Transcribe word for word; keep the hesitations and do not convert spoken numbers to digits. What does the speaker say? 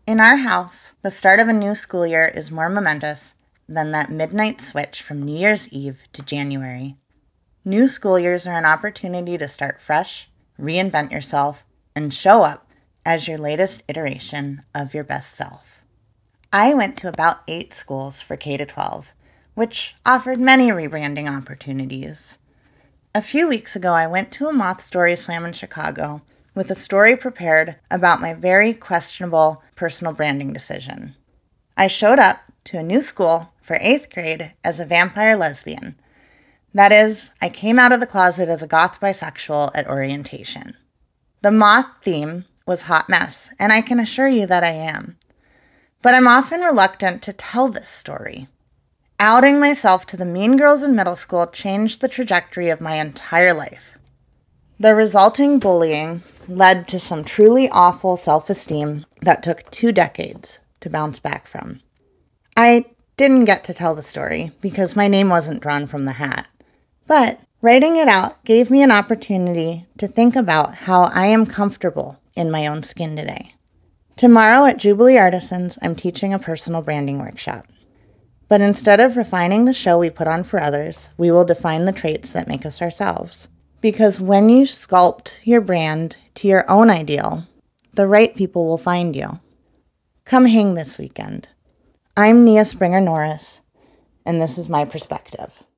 In our house, the start of a new school year is more momentous than that midnight switch from New Year's Eve to January. New school years are an opportunity to start fresh, reinvent yourself, and show up as your latest iteration of your best self. I went to about eight schools for K to twelve, which offered many rebranding opportunities. A few weeks ago, I went to a Moth Story Slam in Chicago with a story prepared about my very questionable personal branding decision. I showed up to a new school for eighth grade as a vampire lesbian. That is, I came out of the closet as a goth bisexual at orientation. The moth theme was hot mess, and I can assure you that I am. But I'm often reluctant to tell this story. Outing myself to the mean girls in middle school changed the trajectory of my entire life. The resulting bullying led to some truly awful self-esteem that took two decades to bounce back from. I didn't get to tell the story because my name wasn't drawn from the hat, but writing it out gave me an opportunity to think about how I am comfortable in my own skin today. Tomorrow at Jubilee Artisans, I'm teaching a personal branding workshop. But instead of refining the show we put on for others, we will define the traits that make us ourselves. Because when you sculpt your brand to your own ideal, the right people will find you. Come hang this weekend. I'm Nia Springer Norris, and this is my perspective.